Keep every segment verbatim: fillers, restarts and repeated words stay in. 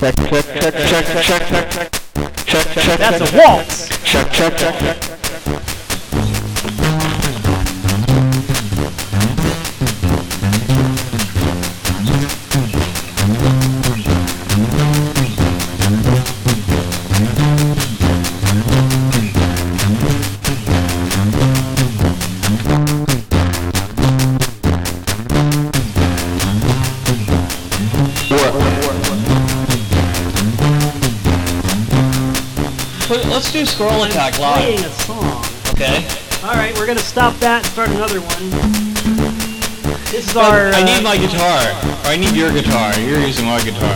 Check, check, check, check, check, check, check, check. That's a waltz. Check, check, check. Let's do Scroll Attack live. Playing a song. Okay. All right, we're gonna stop that and start another one. This is our. I uh, need my guitar. Or I need your guitar. You're using my guitar.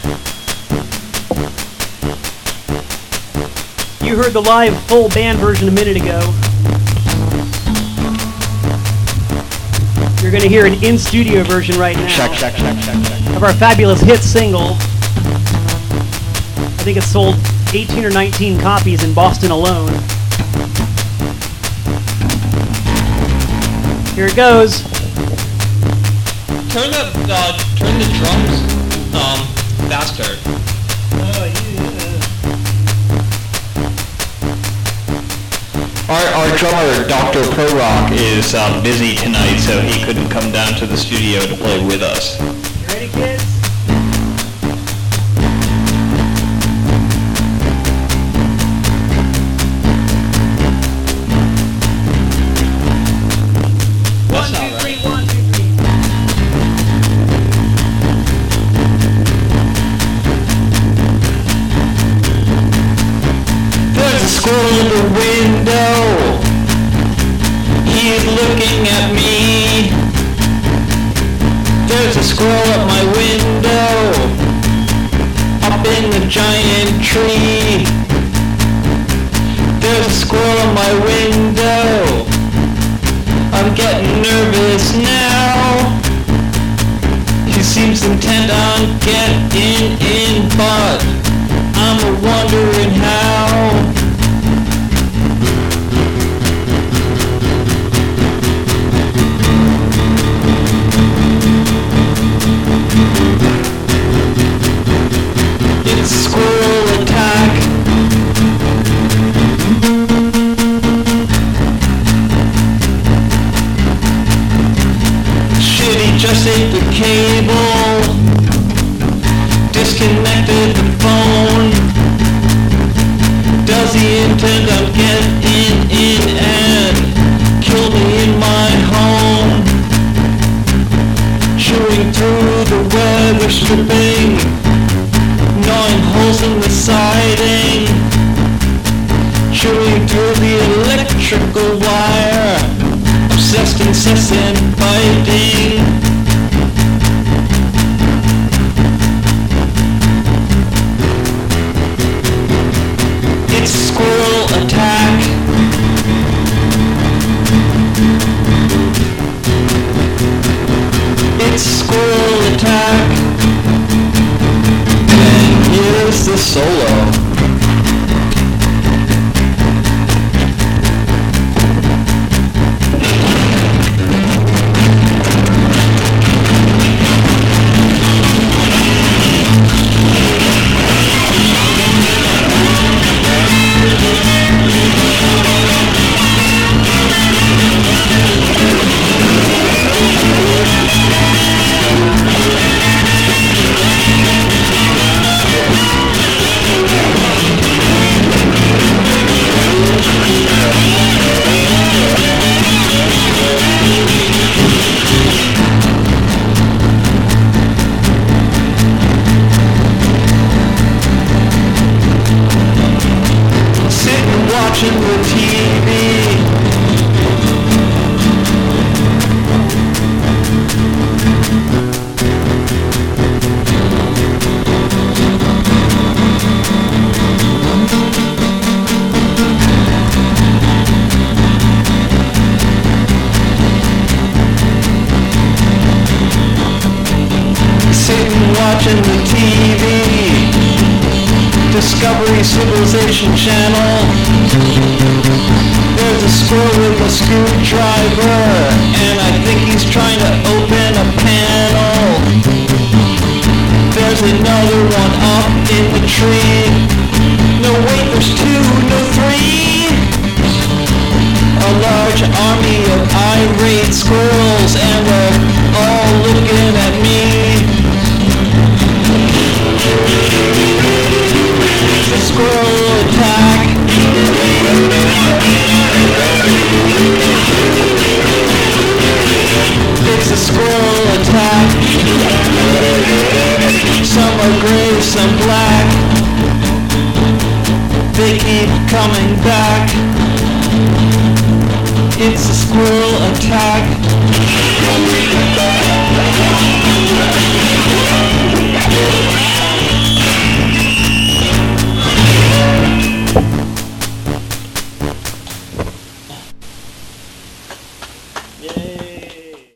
You heard the live full band version a minute ago. You're gonna hear an in-studio version right now Check, check, check, check, check. of our fabulous hit single. I think it sold eighteen or nineteen copies in Boston alone. Here it goes. Turn the uh, turn the drums um faster. Oh yeah. Our our drummer Doctor Pro Rock is um, busy tonight, so he couldn't come down to the studio to play with us. You ready, kids? That's One, not two, right. three, one, two, three. There's a squirrel in the window. He's looking at me. There's a squirrel at my window, up in the giant tree. There's a squirrel at my window. I'm getting nervous now. He seems intent on getting in, but I'm wondering how. It's squirrel attack. Shit, he just ate the cable, disconnected the phone. Does he intend on getting in and kill me in my home? Chewing through the weather stripping, gnawing holes in the siding, chewing through the electrical wire, obsessed, incessant biting. It's squirrel attack. It's squirrel attack. And here's the solo. Sitting watching the T V. Sitting watching the T V. Discovery Civilization Channel. There's a squirrel with a screwdriver, and I think he's trying to open a panel. There's another one up in the tree. No wait, there's two, no three. A large army of irate squirrels, and they're all looking at me. It's a squirrel attack. It's a squirrel attack. Some are gray, some black. They keep coming back. It's a squirrel attack.